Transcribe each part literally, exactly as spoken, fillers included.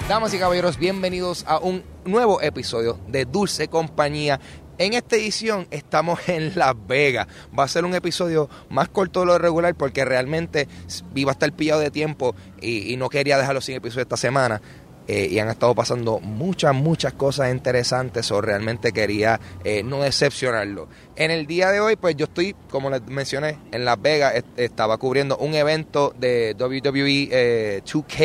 Damas y caballeros, bienvenidos a un nuevo episodio de Dulce Compañía. En esta edición estamos en Las Vegas. Va a ser un episodio más corto de lo regular porque realmente iba a estar pillado de tiempo y, y no quería dejarlo sin episodio esta semana. Eh, y han estado pasando muchas, muchas cosas interesantes, o realmente quería eh, no decepcionarlo. En el día de hoy, pues yo estoy, como les mencioné, en Las Vegas. Est- estaba cubriendo un evento de W W E eh, dos K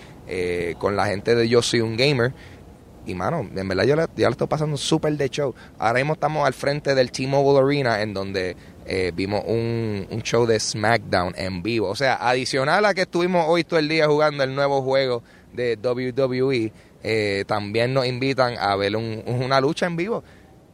eh, con la gente de Yo Soy Un Gamer. Y mano, en verdad yo la, ya lo estoy pasando súper de show. Ahora mismo estamos al frente del T-Mobile Arena, en donde eh, vimos un, un show de SmackDown en vivo. O sea, adicional a que estuvimos hoy todo el día jugando el nuevo juego de W W E, eh, también nos invitan a ver un, una lucha en vivo.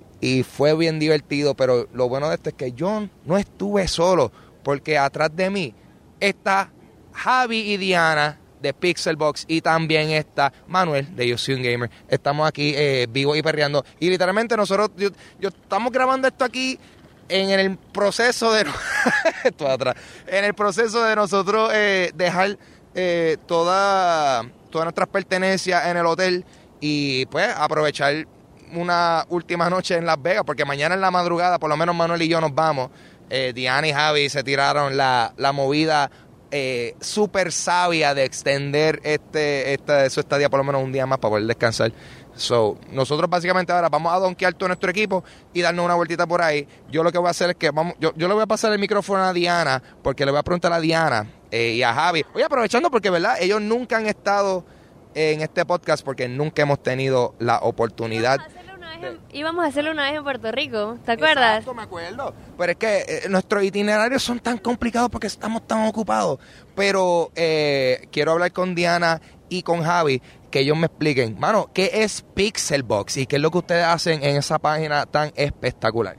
Y fue bien divertido, pero lo bueno de esto es que yo no estuve solo, porque atrás de mí está Javi y Diana de Pixelbox, y también está Manuel de Yo Soy Un Gamer. Estamos aquí eh, vivos y perreando, y literalmente nosotros yo, yo estamos grabando esto aquí en el proceso de esto atrás, en el proceso de nosotros eh, dejar eh, toda todas nuestras pertenencias en el hotel y pues aprovechar una última noche en Las Vegas, porque mañana en la madrugada por lo menos Manuel y yo nos vamos. eh, Diana y Javi se tiraron la, la movida Eh, súper sabia de extender este, este su estadía por lo menos un día más para poder descansar. So, nosotros básicamente ahora vamos a donkear todo nuestro equipo y darnos una vueltita por ahí. Yo lo que voy a hacer es que vamos, yo, yo le voy a pasar el micrófono a Diana, porque le voy a preguntar a Diana eh, y a Javi. Oye, aprovechando porque, ¿verdad? Ellos nunca han estado en este podcast porque nunca hemos tenido la oportunidad. Íbamos a hacerlo una vez en Puerto Rico, ¿te acuerdas? Exacto, me acuerdo. Pero es que eh, nuestros itinerarios son tan complicados porque estamos tan ocupados. Pero eh, quiero hablar con Diana y con Javi, que ellos me expliquen, mano, ¿qué es Pixelbox y qué es lo que ustedes hacen en esa página tan espectacular?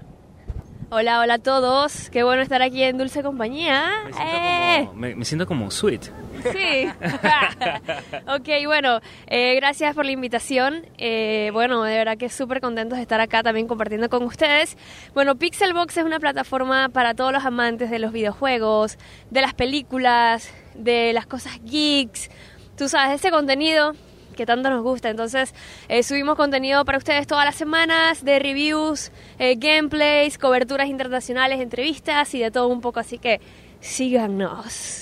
Hola, hola a todos. Qué bueno estar aquí en Dulce Compañía. Me siento, ¡Eh! como, me, me siento como sweet. Sí. Ok, bueno, eh, gracias por la invitación. Eh, bueno, de verdad que súper contentos de estar acá también compartiendo con ustedes. Bueno, Pixelbox es una plataforma para todos los amantes de los videojuegos, de las películas, de las cosas geeks. Tú sabes, ese contenido que tanto nos gusta. Entonces, eh, subimos contenido para ustedes todas las semanas de reviews, eh, gameplays, coberturas internacionales, entrevistas y de todo un poco. Así que síganos.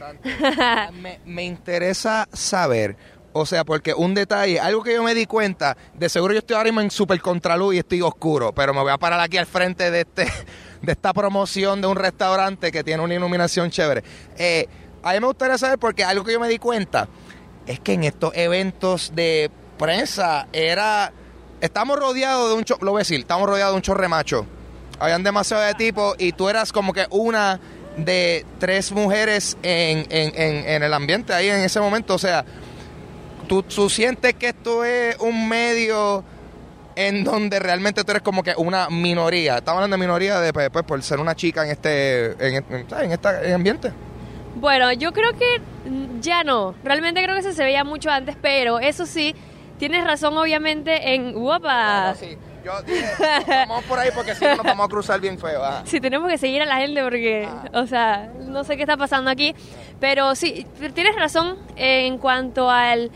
me, me interesa saber, o sea, porque un detalle, algo que yo me di cuenta, de seguro yo estoy ahora mismo en super contraluz y estoy oscuro, pero me voy a parar aquí al frente de este de esta promoción de un restaurante que tiene una iluminación chévere. Eh, a mí me gustaría saber, porque algo que yo me di cuenta es que en estos eventos de prensa era, estamos rodeados de un cho, lo voy a decir, estamos rodeados de un chorre macho. Habían demasiado de tipos y tú eras como que una de tres mujeres en, en, en, en el ambiente ahí en ese momento. O sea, ¿tú, tú sientes que esto es un medio en donde realmente tú eres como que una minoría? Estamos hablando de minoría de, pues, por ser una chica en este en, en, en este ambiente. Bueno, yo creo que ya no. Realmente creo que eso se veía mucho antes, pero eso sí, tienes razón obviamente en... ¡Uopa! No, no, sí. Yo dije, vamos por ahí porque si no nos vamos a cruzar bien feo. Ajá. Sí, tenemos que seguir a la gente porque, ah. o sea, no sé qué está pasando aquí. Pero sí, tienes razón en cuanto al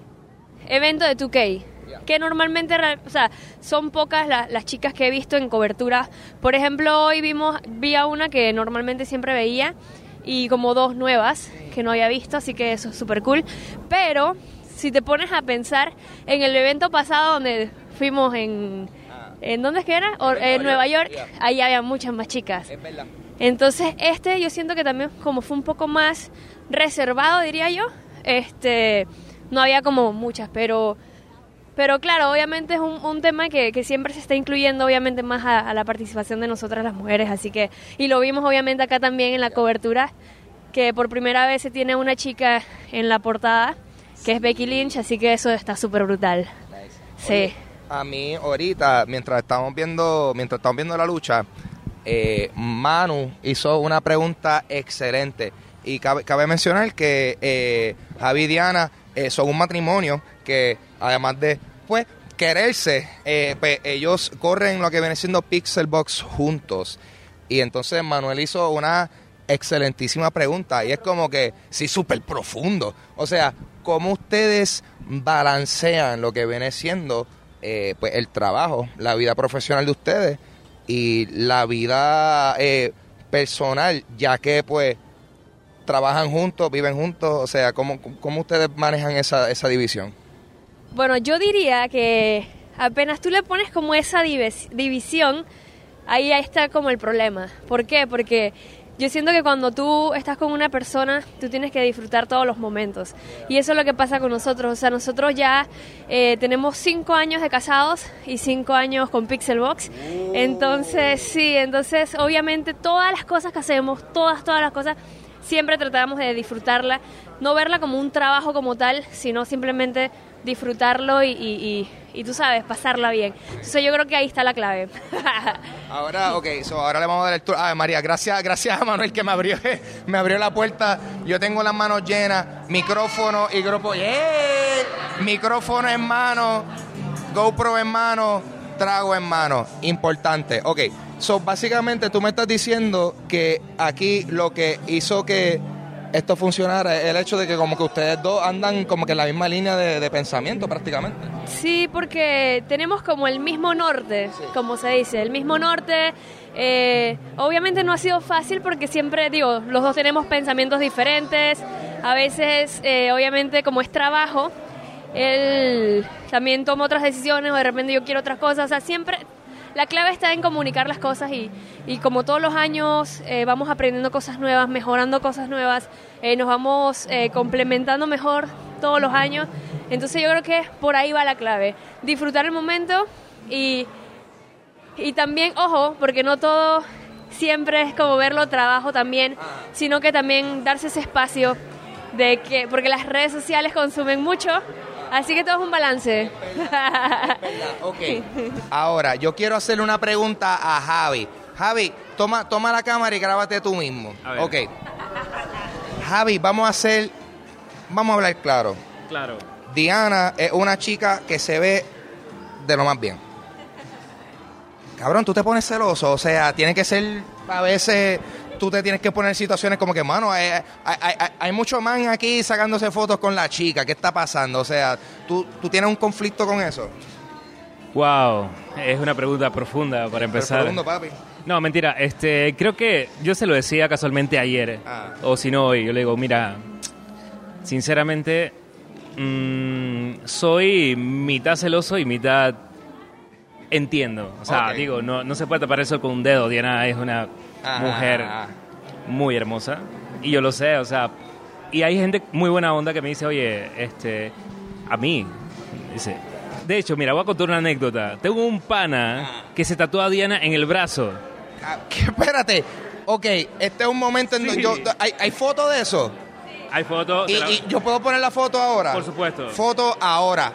evento de dos K. Yeah. Que normalmente, o sea, son pocas la, las chicas que he visto en cobertura. Por ejemplo, hoy vimos, vi a una que normalmente siempre veía y como dos nuevas que no había visto, así que eso es súper cool. Pero si te pones a pensar en el evento pasado donde fuimos en... ¿En dónde es que era? O, en Nueva York, York. Yeah. Ahí había muchas más chicas. Es verdad. Entonces este yo siento que también como fue un poco más reservado, diría yo, este no había como muchas, pero pero claro, obviamente es un, un tema que, que siempre se está incluyendo obviamente más a, a la participación de nosotras las mujeres, así que, y lo vimos obviamente acá también en la cobertura, que por primera vez se tiene una chica en la portada, que es Becky Lynch, así que eso está súper brutal. Nice. Sí. Oye, a mí ahorita, mientras estamos viendo, mientras estamos viendo la lucha, eh, Manu hizo una pregunta excelente. Y cabe, cabe mencionar que eh, Javi y Diana eh, son un matrimonio que, además de pues quererse, eh, pues, ellos corren lo que viene siendo Pixelbox juntos. Y entonces Manuel hizo una excelentísima pregunta. Y es como que, sí, súper profundo. O sea, ¿cómo ustedes balancean lo que viene siendo eh, pues el trabajo, la vida profesional de ustedes y la vida eh, personal, ya que pues trabajan juntos, viven juntos? O sea, ¿cómo, cómo ustedes manejan esa, esa división? Bueno, yo diría que apenas tú le pones como esa divis- división, ahí está como el problema. ¿Por qué? Porque yo siento que cuando tú estás con una persona, tú tienes que disfrutar todos los momentos. Y eso es lo que pasa con nosotros. O sea, nosotros ya eh, tenemos cinco años de casados y cinco años con Pixelbox. Entonces, sí, entonces obviamente todas las cosas que hacemos, todas, todas las cosas, siempre tratamos de disfrutarla. No verla como un trabajo como tal, sino simplemente disfrutarlo y, y, y, y tú sabes, pasarla bien. Entonces yo creo que ahí está la clave. Ahora, ok, so ahora le vamos a dar el tour. Ah, María, gracias, gracias a Manuel que me abrió, me abrió la puerta. Yo tengo las manos llenas, micrófono y grupo. ¡Yeah! Micrófono en mano, GoPro en mano, trago en mano. Importante. Ok, so básicamente tú me estás diciendo que aquí lo que hizo que esto funcionara es el hecho de que como que ustedes dos andan como que en la misma línea de, de pensamiento prácticamente. Sí, porque tenemos como el mismo norte, sí, como se dice, el mismo norte. Eh, obviamente no ha sido fácil porque siempre, digo, los dos tenemos pensamientos diferentes. A veces, eh, obviamente, como es trabajo, él también toma otras decisiones o de repente yo quiero otras cosas. O sea, siempre la clave está en comunicar las cosas y, y como todos los años eh, vamos aprendiendo cosas nuevas, mejorando cosas nuevas, eh, nos vamos eh, complementando mejor todos los años. Entonces yo creo que por ahí va la clave, disfrutar el momento y, y también, ojo, porque no todo siempre es como verlo trabajo también, sino que también darse ese espacio de que, porque las redes sociales consumen mucho, así que todo es un balance. Ok, ahora yo quiero hacerle una pregunta a Javi. Javi, toma, toma la cámara y grábate tú mismo. Ok. Javi, vamos a hacer, vamos a hablar claro. Claro. Diana es una chica que se ve de lo más bien. Cabrón, tú te pones celoso, o sea, tiene que ser, a veces tú te tienes que poner en situaciones como que, mano, hay, hay, hay, hay mucho man aquí sacándose fotos con la chica, ¿qué está pasando? O sea, ¿tú, tú tienes un conflicto con eso? Wow, es una pregunta profunda para empezar. Profundo, papi. No, mentira, este, creo que yo se lo decía casualmente ayer, ah. o si no hoy, yo le digo, mira, sinceramente, mmm, soy mitad celoso y mitad entiendo. O sea, okay. digo, no, no se puede tapar eso con un dedo. Diana es una ah, mujer ah, ah. muy hermosa y yo lo sé, o sea, y hay gente muy buena onda que me dice, oye, este, a mí, dice, de hecho, mira, voy a contar una anécdota. Tengo un pana que se tatúa a Diana en el brazo. ¿Qué? Espérate, ok, este es un momento en sí. donde yo, ¿hay, hay fotos de eso? Hay fotos. ¿Y, la... ¿Y yo puedo poner la foto ahora? Por supuesto. Foto ahora.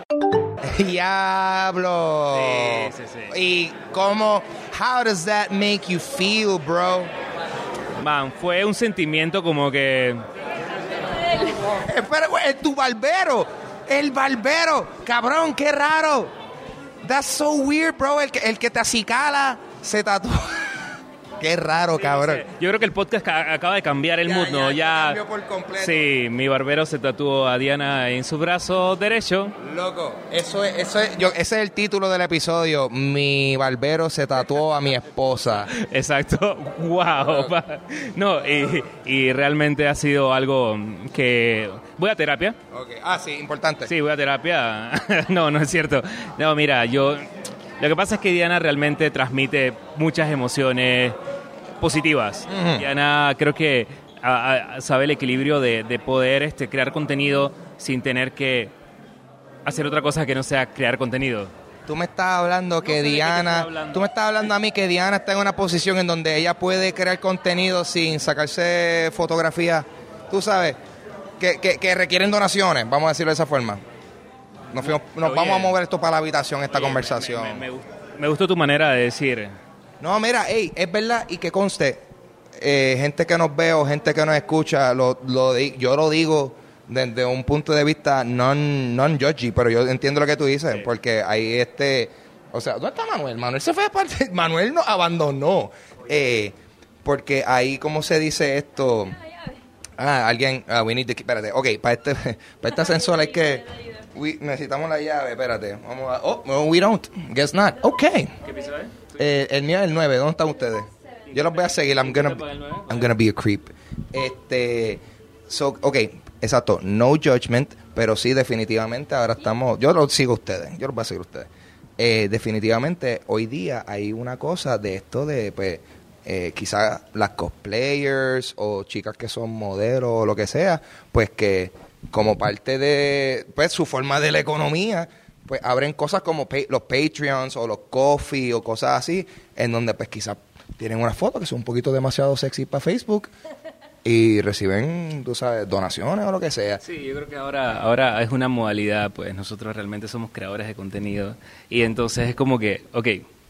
Diablo. Sí, sí, sí. ¿Y cómo? How does that make you feel, bro? Man, fue un sentimiento como que... Espera, güey, es tu barbero. El barbero. Cabrón, qué raro. That's so weird, bro. El que, el que te acicala se tatúa. Qué raro, sí, cabrón. Sí. Yo creo que el podcast ca- acaba de cambiar el ya, mood, ¿no? Ya, cambió por completo. Sí, mi barbero se tatuó a Diana en su brazo derecho. Loco, eso es, eso es, yo, ese es el título del episodio. Mi barbero se tatuó a mi esposa. Exacto. Wow. No, y, y realmente ha sido algo que... Voy a terapia. Okay. Ah, sí, importante. Sí, voy a terapia. No, no es cierto. No, mira, yo... Lo que pasa es que Diana realmente transmite muchas emociones positivas. Uh-huh. Diana creo que a, a, sabe el equilibrio de, de poder este, crear contenido sin tener que hacer otra cosa que no sea crear contenido. Tú me estás hablando que no sé Diana... Hablando. Tú me estás hablando a mí que Diana está en una posición en donde ella puede crear contenido sin sacarse fotografías, tú sabes, que, que, que requieren donaciones, vamos a decirlo de esa forma. Nos, fuimos, nos vamos a mover esto para la habitación, esta Oye, conversación. Me, me, me, me gustó tu manera de decir. No, mira, hey, es verdad y que conste, eh, gente que nos ve o gente que nos escucha, lo, lo, yo lo digo desde un punto de vista non, non-judgy, pero yo entiendo lo que tú dices, sí. Porque ahí este... O sea, ¿dónde está Manuel? Manuel se fue de parte... Manuel nos abandonó. Eh, porque ahí, ¿cómo se dice esto? Ah, alguien, uh, we need to, espérate, ok, para este, para esta sensor hay que, we, necesitamos la llave, espérate, vamos a, oh, no, we don't, guess not, ok. ¿Qué episodio es? Eh, el mío es el nueve, ¿dónde están ustedes? Yo los voy a seguir, I'm gonna, I'm gonna be a creep. Este, so, ok, exacto, no judgment, pero sí definitivamente ahora estamos, yo los sigo a ustedes, yo los voy a seguir a ustedes. Eh, definitivamente hoy día hay una cosa de esto de, pues, Eh, quizás las cosplayers o chicas que son modelos o lo que sea, pues que como parte de pues su forma de la economía, pues abren cosas como pa- los Patreons o los Coffee o cosas así, en donde pues quizás tienen una foto que son un poquito demasiado sexy para Facebook y reciben, tú sabes, donaciones o lo que sea. Sí, yo creo que ahora, ahora es una modalidad, pues nosotros realmente somos creadores de contenido y entonces es como que, ok,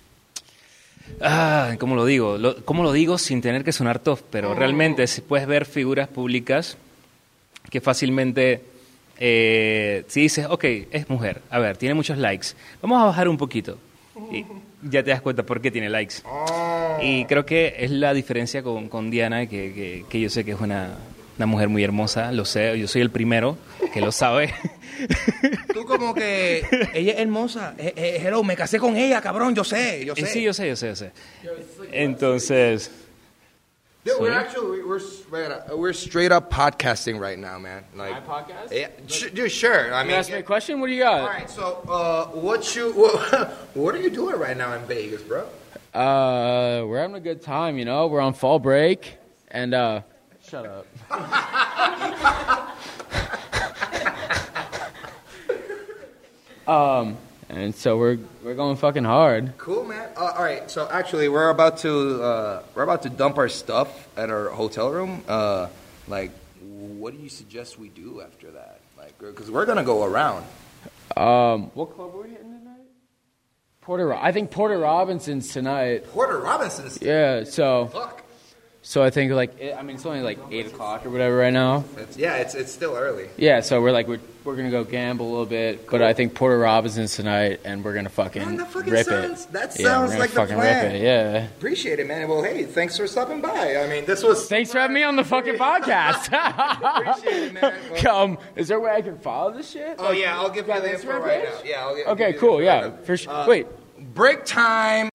Ah, ¿cómo lo digo? Lo, ¿Cómo lo digo sin tener que sonar tough? Pero realmente si puedes ver figuras públicas que fácilmente, eh, si dices, ok, es mujer, a ver, tiene muchos likes, vamos a bajar un poquito. Y ya te das cuenta por qué tiene likes. Y creo que es la diferencia con, con Diana, que, que, que yo sé que es una, una mujer muy hermosa, lo sé, yo soy el primero que lo sabe. Tú como que ella es hermosa, eh, eh, hello, me casé con ella, cabrón, yo sé, yo sé. Sí, yo sé, yo sé, yo sé. Entonces... Dude, we're actually we're we're, we're straight up podcasting right now, man. Like, My podcast? Yeah, sh- dude, sure. I You mean, ask me a question? What do you got? all right. So, uh, what you what, what are you doing right now in Vegas, bro? Uh, we're having a good time, you know. We're on fall break, and uh, shut up. um, and so we're we're going fucking hard. Cool, man. Uh, all right. So actually, we're about to uh, we're about to dump our stuff at our hotel room. Uh, like, what do you suggest we do after that? Like, because we're gonna go around. Um, what club are we hitting tonight? Porter. I think Porter Robinson's tonight. Porter Robinson's. Yeah. So Fuck. so I think like it, I mean it's only like eight o'clock or whatever right now. It's, yeah, it's it's still early. Yeah. So we're like we're we're gonna go gamble a little bit, but I think Porter Robinson's tonight, and we're gonna fucking, Man, that fucking rip sounds- it. that yeah, we're sounds gonna like the fucking plan. rip it. Yeah. Appreciate it, man. Well, hey, thanks for stopping by. I mean, this was. Thanks for having me on the fucking podcast. Appreciate it, man. Well, Come, is there a way I can follow this shit? oh yeah, I'll give you Got the an info Instagram right page? now. Yeah, I'll give, Okay, give you cool. the info Yeah, right now. for sure. Uh, Wait. Break time.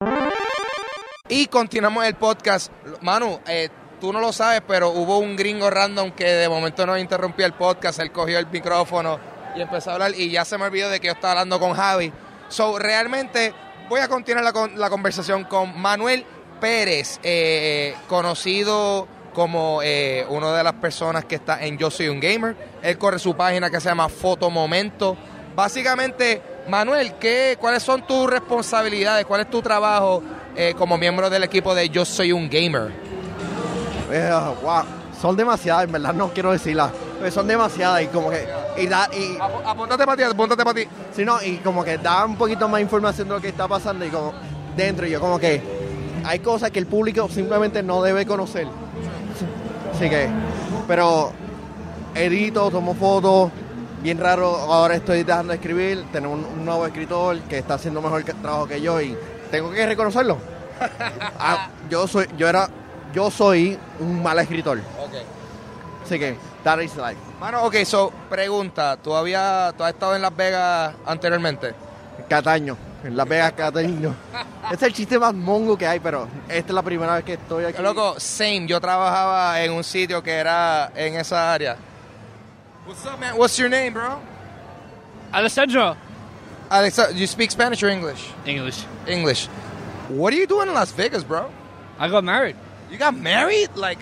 Y continuamos el podcast. Manu, eh, tú no lo sabes, pero hubo un gringo random que de momento nos interrumpió el podcast. Él cogió el micrófono y empezó a hablar y ya se me olvidó de que yo estaba hablando con Javi. So, realmente voy a continuar la, con- la conversación con Manuel Pérez, eh, conocido como eh, una de las personas que está en Yo Soy Un Gamer. Él corre su página que se llama Fotomomento. Básicamente, Manuel, ¿qué, ¿cuáles son tus responsabilidades? ¿Cuál es tu trabajo eh, como miembro del equipo de Yo Soy Un Gamer? Eh, wow, son demasiadas, en verdad no quiero decirlas, pero son demasiadas y como que y da y Ap- Apúntate para ti, apúntate para ti. si no y como que da un poquito más información de lo que está pasando y como dentro y yo como que hay cosas que el público simplemente no debe conocer. Así que, pero edito, tomo fotos, bien raro, ahora estoy dejando de escribir, tenemos un, un nuevo escritor que está haciendo mejor que- trabajo que yo y tengo que reconocerlo. Ah, yo soy, yo era, yo soy un mal escritor. Así que, that is life. Mano, ok, so, pregunta, ¿tú, había, ¿tú has estado en Las Vegas anteriormente? Cataño, en Las Vegas, Cataño. Ese es el chiste más mongo que hay, pero esta es la primera vez que estoy aquí. Loco, same, yo trabajaba en un sitio que era en esa área. What's up, man? What's your name, bro? Alessandro. Alexa, you speak Spanish or English? English. English. What are you doing in Las Vegas, bro? I got married. You got married? Like,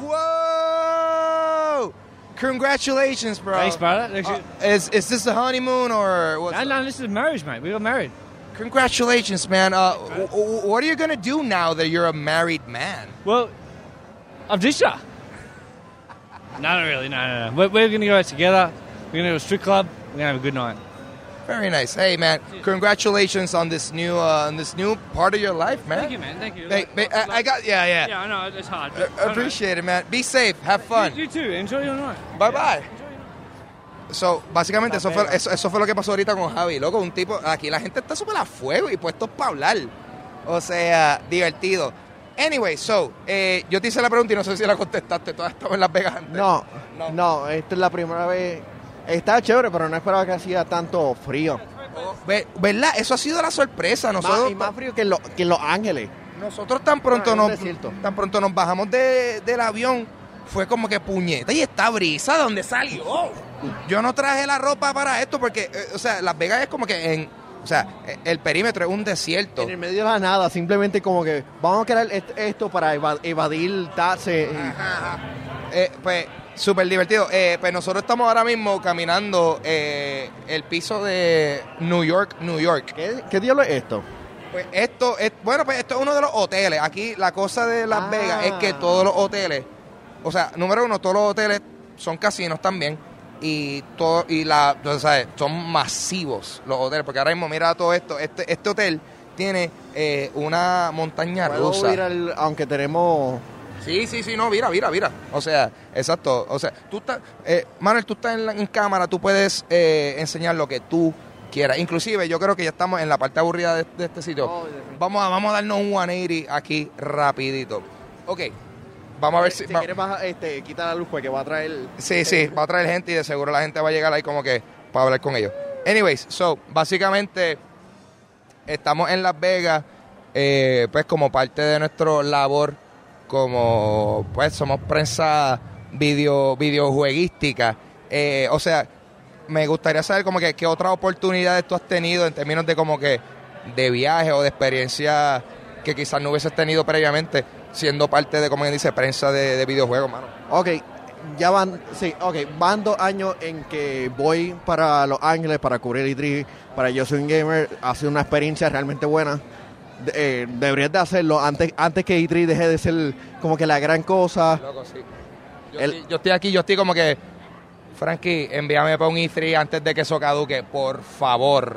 whoa! Congratulations, bro. Thanks, brother. Thanks. Uh, is is this the honeymoon or what's No, no, this is marriage, mate. We got married. Congratulations, man. Uh, w- w- what are you gonna do now that you're a married man? Well, I've ditched her. No, not really. No, no, no. We're, we're going to go out together. We're going to go to a strip club. We're going to have a good night. Very nice. Hey, man. Congratulations on this new uh, on this new part of your life, man. Thank you, man. Thank you. Hey, Like- I, I like- got yeah, yeah. Yeah, I know. It's hard. Uh, but I don't appreciate it, man. Be safe. Have know. fun. You, you too. Enjoy your night. Bye bye. So, básicamente eso fue, eso, eso fue lo que pasó ahorita con Javi. Loco, un tipo, aquí la gente está súper a fuego y puestos para hablar. O sea, divertido. Anyway, so, eh, yo te hice la pregunta y no sé si la contestaste. ¿Tú has estado en Las Vegas antes? No, No. no, esta es la primera vez. Está chévere, pero no esperaba que hacía tanto frío. Ve- ¿Verdad? Eso ha sido la sorpresa. Nosotros, Más, y más frío que en, Lo- que en Los Ángeles. nosotros tan pronto No, es un nos desierto. tan pronto nos bajamos de- del avión, fue como que puñeta. Y esta brisa, ¿de dónde salió? Yo no traje la ropa para esto porque, eh, o sea, Las Vegas es como que en, o sea, eh, el perímetro es un desierto. En el medio de la nada, simplemente como que vamos a crear est- esto para eva- evadir taxes. y- Eh, pues, súper divertido. Eh, pues nosotros estamos ahora mismo caminando eh, el piso de New York, New York. ¿Qué, ¿Qué diablo es esto? Pues esto es, bueno, pues esto es uno de los hoteles. Aquí la cosa de Las Ah. Vegas es que todos los hoteles, o sea, número uno, todos los hoteles son casinos también. Y todo, y la, tú sabes, son masivos los hoteles. Porque ahora mismo, mira todo esto. Este, este hotel tiene eh, una montaña ¿Puedo rusa. ir al- aunque tenemos... Sí, sí, sí, no, mira, mira, mira. O sea, exacto. O sea, tú estás, eh, Manuel, tú estás en, la- en cámara, tú puedes eh, enseñar lo que tú quieras. Inclusive, yo creo que ya estamos en la parte aburrida de, de este sitio. Oh, definitivamente. Vamos a, vamos a darnos un ciento ochenta aquí rapidito. Ok, vamos a ver si... Si va- quieres bajar, este, quita la luz porque va a traer... sí, sí, va a traer gente y de seguro la gente va a llegar ahí como que para hablar con ellos. Anyways, so, básicamente estamos en Las Vegas, eh, pues como parte de nuestra labor, como pues somos prensa video, videojueguística. Eh, o sea, me gustaría saber como que qué otras oportunidades tú has tenido en términos de como que de viaje o de experiencia que quizás no hubieses tenido previamente siendo parte de, como quien dice, prensa de, de videojuegos, mano. Ok, ya van, sí, ok, van dos años en que voy para Los Ángeles para cubrir E tres, para Yo Soy un Gamer, ha sido una experiencia realmente buena. De- eh, deberías de hacerlo antes, antes que E tres deje de ser como que la gran cosa. Loco, sí. Yo, El- estoy, yo estoy aquí, yo estoy como que, Frankie, envíame para un E tres antes de que eso caduque, por favor.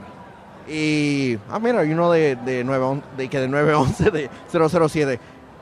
Y, ah, mira, hay uno de, de, nueve, on- de, que de nueve once, de cero cero siete.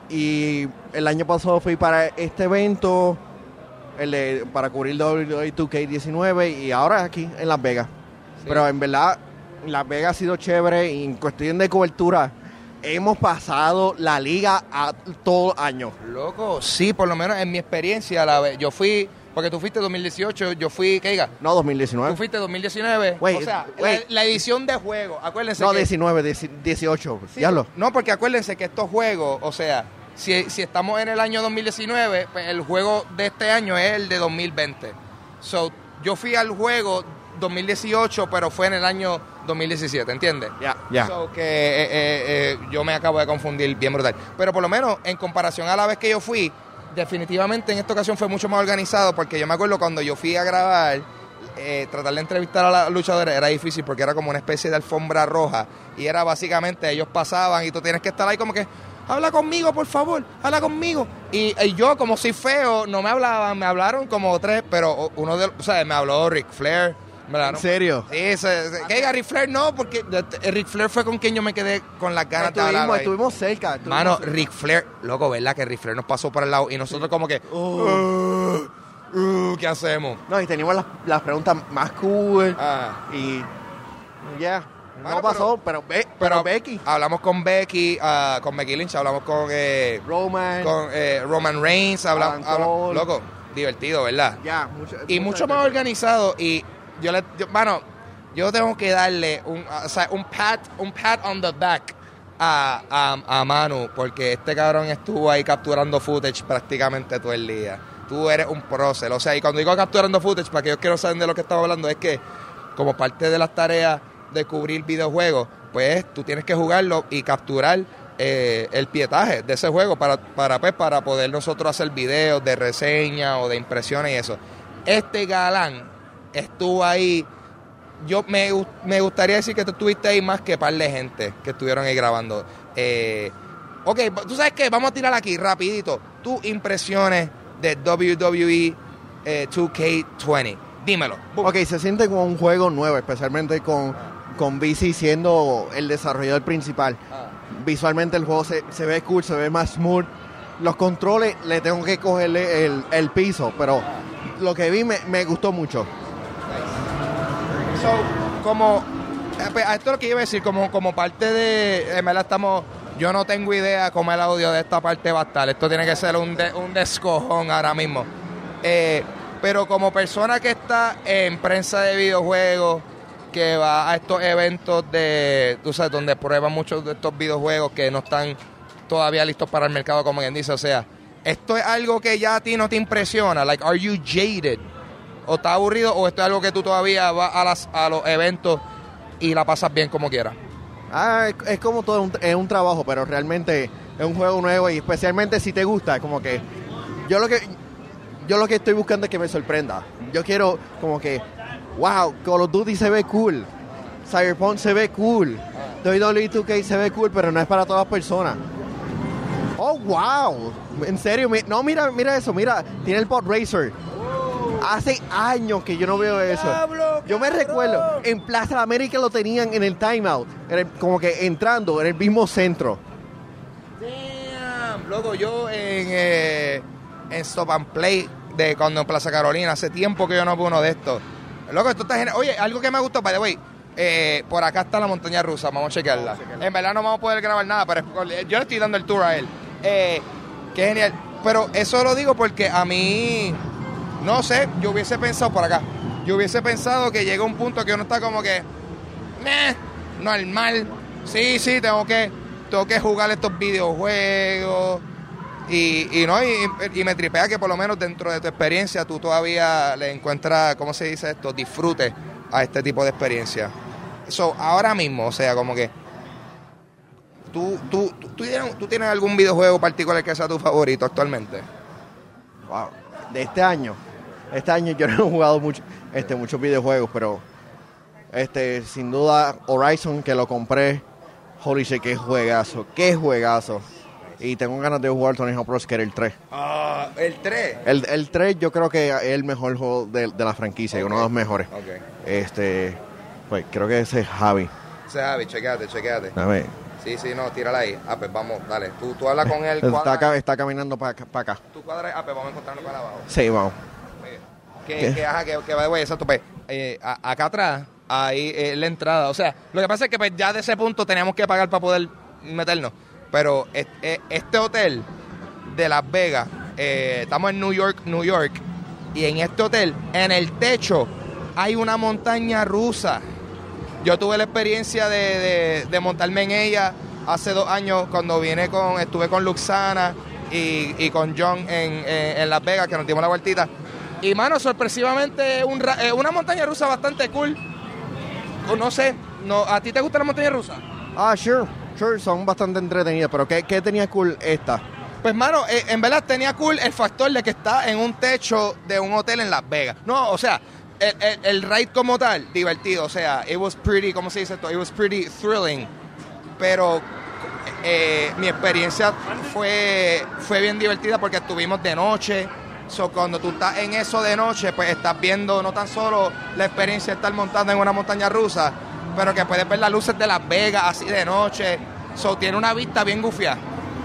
Y el año pasado fui para este evento, el de- para cubrir W W E dos K diecinueve, y ahora aquí en Las Vegas. Sí. Pero en verdad, Las Vegas ha sido chévere y en cuestión de cobertura, hemos pasado la liga a todo año. Loco, sí, por lo menos en mi experiencia, la ve- yo fui, porque tú fuiste dos mil dieciocho, yo fui, ¿qué diga? No, dos mil diecinueve. Tú fuiste dos mil diecinueve, Wait, o sea, wait. La, la edición de juego, acuérdense No, que... diecinueve, dieci- dieciocho. Sí, Diablo. No, porque acuérdense que estos juegos, o sea, si, si estamos en el año dos mil diecinueve, pues el juego de este año es el de dos mil veinte. So, yo fui al juego dos mil dieciocho, pero fue en el año dos mil diecisiete, ¿entiendes? Ya, ya. So, que eh, eh, eh, yo me acabo de confundir bien brutal. Pero por lo menos, en comparación a la vez que yo fui, definitivamente en esta ocasión fue mucho más organizado, porque yo me acuerdo cuando yo fui a grabar, eh, tratar de entrevistar a la luchadora era difícil porque era como una especie de alfombra roja y era básicamente ellos pasaban y tú tienes que estar ahí como que habla conmigo, por favor, habla conmigo. Y, y yo, como soy feo, no me hablaban, me hablaron como tres, pero uno de, o sea, me habló Ric Flair. Me hablaron- ¿En serio? Sí, se, se- que diga Ric Flair no, porque de- Ric Flair fue con quien yo me quedé con las ganas de hablar. Estuvimos, ahí. estuvimos cerca. estuvimos Mano, cerca. Ric Flair, loco, ¿verdad? Que Ric Flair nos pasó por el lado y nosotros como que, Oh. "Uh, uh, ¿qué hacemos? No, y teníamos las, las preguntas más cool. Ah. Y ya, Bueno, no pasó, pero, Be- pero, Pero Becky, hablamos con Becky, ah, con Becky Lynch, hablamos con, eh, Roman, con eh, Roman Reigns, hablamos, Adam hablamos- Cole. loco, divertido, ¿verdad? ya, mucho, Y mucho más organizado y yo le, yo, mano, yo tengo que darle un, o sea, un pat, un pat on the back a, a, a Manu, porque este cabrón estuvo ahí capturando footage prácticamente todo el día. Tú eres un prócer, o sea, y cuando digo capturando footage, para aquellos que no saben de lo que estamos hablando, es que como parte de las tareas de cubrir videojuegos, pues tú tienes que jugarlo y capturar eh, el pietaje de ese juego para, para, pues, para poder nosotros hacer videos de reseña o de impresiones y eso. Este galán estuvo ahí. Yo me, gu- me gustaría decir que tú estuviste ahí más que par de gente que estuvieron ahí grabando. Eh, ok, tú sabes qué, vamos a tirar aquí rapidito tus impresiones de W W E eh, dos K veinte. Dímelo. Boom. Ok, se siente como un juego nuevo, especialmente con, con V C siendo el desarrollador principal. Ah. Visualmente el juego se, se ve cool, se ve más smooth. Los controles le tengo que cogerle el, el piso, pero lo que vi me, me gustó mucho. So, como eh, pues, a esto es lo que iba a decir, como, como parte de, en verdad estamos, yo no tengo idea cómo el audio de esta parte va a estar. Esto tiene que ser un, de, un descojón ahora mismo. Eh, pero como persona que está en prensa de videojuegos, que va a estos eventos de, tú sabes, donde prueban muchos de estos videojuegos que no están todavía listos para el mercado, como quien dice, o sea, ¿esto es algo que ya a ti no te impresiona? Like, are you jaded? ¿O estás aburrido? ¿O esto es algo que tú todavía vas a, las, a los eventos y la pasas bien como quieras? Ah, es, es como todo, un, es un trabajo, pero realmente es un juego nuevo y especialmente si te gusta, como que yo lo que yo lo que estoy buscando es que me sorprenda. Yo quiero como que, wow, Call of Duty se ve cool, Cyberpunk se ve cool, W W E dos K se ve cool, pero no es para todas personas. Oh, wow, en serio, no, mira, mira eso, mira, tiene el Pod Racer. Hace años que yo no veo eso. Yo me recuerdo, en Plaza de América lo tenían en el timeout, en el, como que entrando en el mismo centro. Damn, loco, yo en, eh, en Stop and Play de cuando en Plaza Carolina, hace tiempo que yo no veo uno de estos. Loco, esto está genial. Oye, algo que me gustó, by the way, eh, por acá está la montaña rusa, vamos a chequearla. Vamos a chequearla. En verdad no vamos a poder grabar nada, pero yo le estoy dando el tour a él. Eh, qué genial. Pero eso lo digo porque a mí, no sé, yo hubiese pensado por acá, yo hubiese pensado que llega un punto que uno está como que, meh, normal. Sí, sí, tengo que, tengo que jugar estos videojuegos. Y, y no y, y me tripea que por lo menos dentro de tu experiencia tú todavía le encuentras, ¿cómo se dice esto? Disfrute a este tipo de experiencia. So, ahora mismo, o sea, como que ¿tú, tú, tú, tú, tienes, ¿tú tienes algún videojuego particular que sea tu favorito actualmente? Wow. De este año. Este año yo no he jugado mucho, este, muchos videojuegos, pero este, sin duda Horizon, que lo compré, holy shit, qué juegazo, qué juegazo. Y tengo ganas de jugar Tony Hawk Pro Skater el tres. Ah, uh, ¿el tres? El, el tres yo creo que es el mejor juego de, de la franquicia, okay. Uno de los mejores. Okay. Este, pues creo que ese es Javi. Ese es Javi, chequéate, chequéate. A ver. Sí, sí, no, tírala ahí. Ah, pues vamos, dale. Tú, tú hablas con él. Está, acá, está caminando para pa acá. Tú cuadras, ah, pues vamos a encontrarnos para abajo. Sí, vamos. Que, ¿Qué? que, ajá, que, que va de güey, exacto, pues, eh, a, acá atrás, ahí es la entrada. O sea, lo que pasa es que pues ya de ese punto teníamos que pagar para poder meternos. Pero este, este hotel de Las Vegas, eh, estamos en New York, New York, y en este hotel, en el techo, hay una montaña rusa. Yo tuve la experiencia de, de, de montarme en ella hace dos años cuando vine con, estuve con Luxana y, y con John en, en, en Las Vegas, que nos dimos la vueltita. Y, mano, sorpresivamente, un, eh, una montaña rusa bastante cool. No sé, no, ¿a ti te gusta la montaña rusa? Ah, sure. Sure, son bastante entretenidas, pero ¿qué, qué tenía cool esta? Pues, mano, eh, en verdad tenía cool el factor de que está en un techo de un hotel en Las Vegas. No, o sea, el, el, el ride como tal, divertido. O sea, it was pretty, ¿cómo se dice esto? It was pretty thrilling. Pero eh, mi experiencia fue, fue bien divertida porque estuvimos de noche. So, cuando tú estás en eso de noche, pues estás viendo no tan solo la experiencia de estar montando en una montaña rusa, pero que puedes ver las luces de Las Vegas así de noche. So, tiene una vista bien gufia.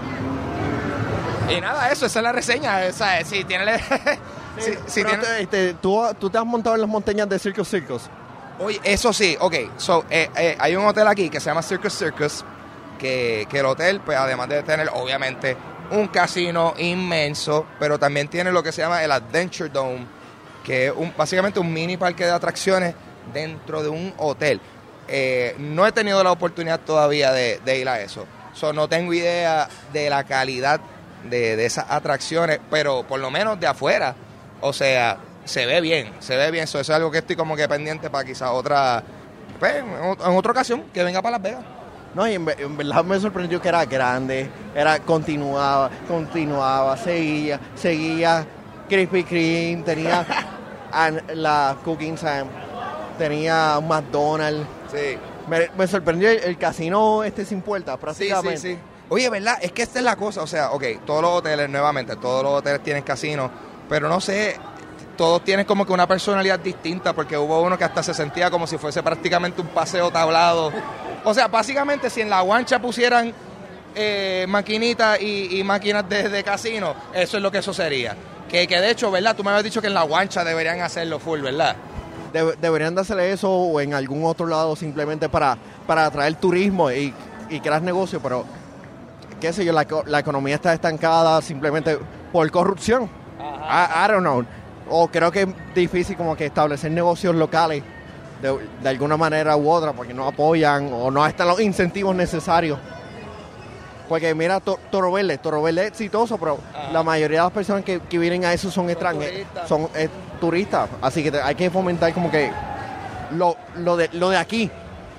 Y nada, eso, esa es la reseña. O sea, si tiene... si, si tiene... Te, este, ¿tú, ¿Tú te has montado en las montañas de Circus Circus? Oye, eso sí, ok. So, eh, eh, hay un hotel aquí que se llama Circus Circus, que, que el hotel, pues además de tener, obviamente, un casino inmenso, pero también tiene lo que se llama el Adventure Dome, que es un, básicamente un mini parque de atracciones dentro de un hotel. Eh, no he tenido la oportunidad todavía de, de ir a eso. So, no tengo idea de la calidad de, de esas atracciones, pero por lo menos de afuera, o sea, se ve bien, se ve bien. So, eso es algo que estoy como que pendiente para quizás otra, pues, en otra ocasión, que venga para Las Vegas. No, y en, en verdad me sorprendió que era grande, era continuaba, continuaba, seguía, seguía, Krispy Kreme, tenía la Cooking Time, tenía un McDonald's. Sí. Me, me sorprendió el, el casino este sin puertas, prácticamente. Sí, sí, sí. Oye, ¿verdad? Es que esta es la cosa, o sea, ok, todos los hoteles, nuevamente, todos los hoteles tienen casinos, pero no sé, todos tienen como que una personalidad distinta, porque hubo uno que hasta se sentía como si fuese prácticamente un paseo tablado. O sea, básicamente, si en la guancha pusieran eh, maquinitas y, y máquinas de, de casino, eso es lo que eso sería. Que, que de hecho, ¿verdad? Tú me habías dicho que en la guancha deberían hacerlo full, ¿verdad? De, deberían de hacer eso o en algún otro lado simplemente para, para atraer turismo y, y crear negocio, pero qué sé yo, la, la economía está estancada simplemente por corrupción. I, I don't know. O creo que es difícil como que establecer negocios locales de, de alguna manera u otra porque no apoyan o no están los incentivos necesarios. Porque mira, to, Toro Verde, Toro Verde es exitoso, pero Ajá. la mayoría de las personas que, que vienen a eso son extranjeros, son eh, turistas. Así que te, hay que fomentar como que lo, lo, de, lo de aquí,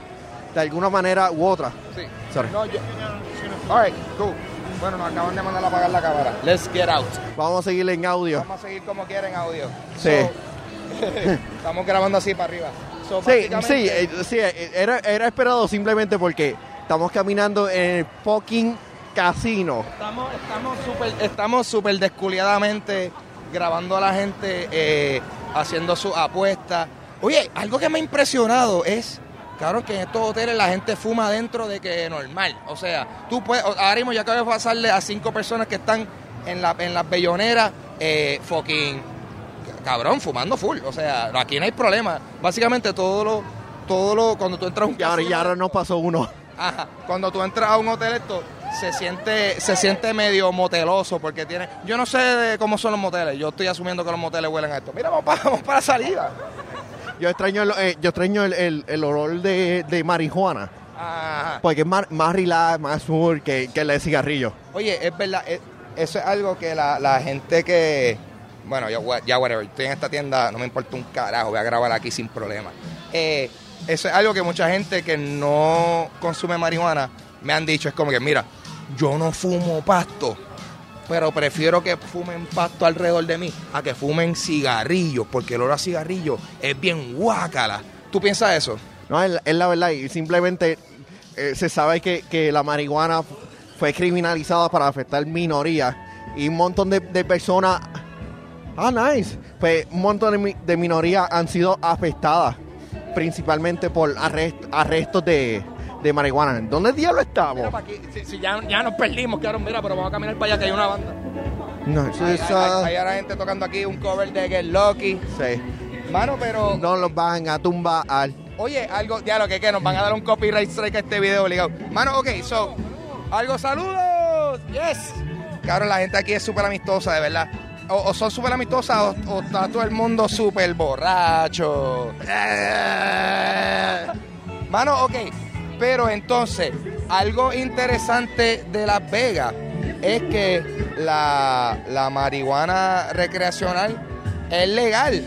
de alguna manera u otra. Sí. Sorry. No, yo... All right, cool. Bueno, nos acaban de mandar a apagar la cámara. Let's get out. Vamos a seguir en audio. Vamos a seguir como quieren audio. Sí. So, estamos grabando así para arriba. So, sí, sí, eh, sí, era, era esperado simplemente porque estamos caminando en el fucking casino. Estamos estamos súper estamos súper desculiadamente grabando a la gente, eh, haciendo sus apuestas. Oye, algo que me ha impresionado es, claro, que en estos hoteles la gente fuma dentro de que normal. O sea, tú puedes, ahora mismo ya acabo de pasarle a cinco personas que están en, la, en las belloneras, eh, fucking, cabrón, fumando full. O sea, aquí no hay problema. Básicamente todo lo, todo lo, cuando tú entras a un casino... Y ahora, y ahora nos pasó uno. Ajá, cuando tú entras a un hotel esto, se siente, se siente medio moteloso porque tiene... Yo no sé de cómo son los moteles, yo estoy asumiendo que los moteles huelen a esto. Mira, vamos para, vamos para la salida. Yo extraño el, eh, yo extraño el, el, el olor de, de marihuana. Ajá. Porque es más, más relax, más smooth que, que el de cigarrillo. Oye, es verdad, es, eso es algo que la, la gente que... Bueno, ya, ya whatever, estoy en esta tienda, no me importa un carajo, voy a grabar aquí sin problema. Eh, eso es algo que mucha gente que no consume marihuana me han dicho, es como que, mira, yo no fumo pasto, pero prefiero que fumen pasto alrededor de mí a que fumen cigarrillos, porque el olor a cigarrillo es bien guácala. ¿Tú piensas eso? No, es, es la verdad, y simplemente eh, se sabe que, que la marihuana fue criminalizada para afectar minorías, y un montón de, de personas, ah, nice, pues un montón de, de minorías han sido afectadas, principalmente por arrest, arrestos de... de marihuana. ¿Dónde diablo estamos? Mira, pa' aquí, si, si ya, ya nos perdimos, claro, mira, pero vamos a caminar para allá que hay una banda. No, eso hay, es... Hay, hay, hay ahora gente tocando aquí un cover de Get Lucky. Sí. Mano, pero... No los van a tumbar. Oye, algo, ya lo que que nos van a dar un copyright strike a este video obligado. Mano, ok, so, algo, saludos. Yes. Claro, la gente aquí es súper amistosa, de verdad. O, o son súper amistosas o, o está todo el mundo súper borracho. Mano, ok. Pero entonces, algo interesante de Las Vegas es que la, la marihuana recreacional es legal.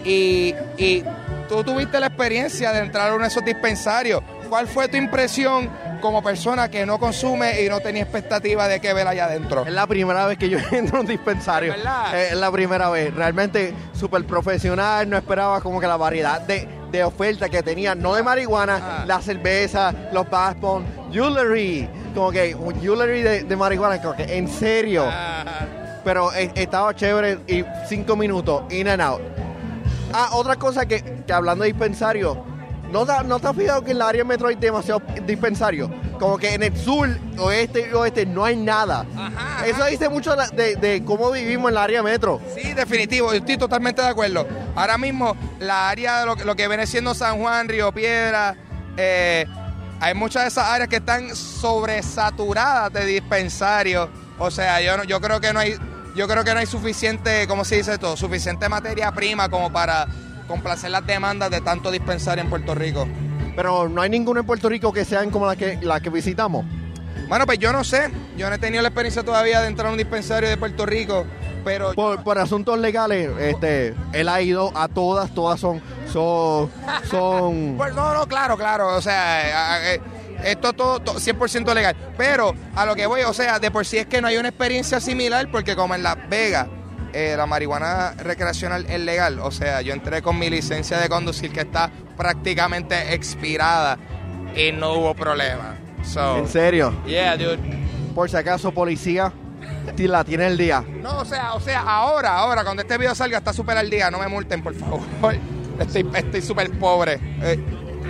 Y, y tú tuviste la experiencia de entrar a uno de esos dispensarios. ¿Cuál fue tu impresión como persona que no consume y no tenía expectativa de qué ver allá adentro? Es la primera vez que yo entro a un dispensario. ¿Verdad? Es la primera vez. Realmente súper profesional. No esperaba como que la variedad de... de oferta que tenían, no de marihuana, ah. la cerveza, los bath bombs, jewelry, como que jewelry de, de marihuana, como que en serio. Ah. Pero eh, estaba chévere y cinco minutos, in and out. Ah, otra cosa que, que hablando de dispensario, ¿no te, ¿no te has fijado que en el área metro hay demasiados dispensarios? Como que en el sur, oeste y oeste no hay nada. Ajá, Eso ajá. dice mucho de, de cómo vivimos en el área metro. Sí, definitivo, yo estoy totalmente de acuerdo. Ahora mismo, la área de lo, lo que viene siendo San Juan, Río Piedra, eh, hay muchas de esas áreas que están sobresaturadas de dispensarios. O sea, yo, yo creo que no hay, yo creo que no hay suficiente, ¿cómo se dice esto? Suficiente materia prima como para complacer las demandas de tanto dispensario en Puerto Rico. Pero no hay ninguno en Puerto Rico que sean como la que, la que visitamos. Bueno, pues yo no sé. Yo no he tenido la experiencia todavía de entrar a un dispensario de Puerto Rico, pero... Por, por asuntos legales, este, él ha ido a todas, todas son... son, son... Pues no, no, claro, claro. O sea, esto todo, todo cien por ciento legal. Pero a lo que voy, o sea, de por sí es que no hay una experiencia similar, porque como en Las Vegas, Eh, la marihuana recreacional es legal. O sea, yo entré con mi licencia de conducir que está prácticamente expirada y no hubo problema. So, ¿En serio? Yeah, dude. Por si acaso, policía, la tiene el día. No, o sea, o sea, ahora, ahora, cuando este video salga, está súper al día. No me multen, por favor. Estoy estoy súper pobre. Eh.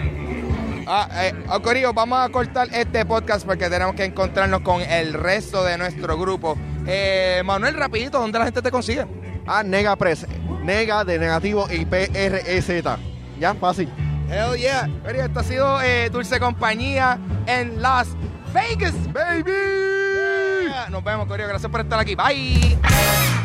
Ah, eh, oh, Corillo, vamos a cortar este podcast porque tenemos que encontrarnos con el resto de nuestro grupo. Eh, Manuel, rapidito, ¿dónde la gente te consigue? Ah, Nega Press. Nega de negativo y P R E Z. Ya, fácil. Hell yeah. Esto ha sido eh, Dulce Compañía en Las Vegas, baby. Nos vemos, Corillo. Gracias por estar aquí. Bye.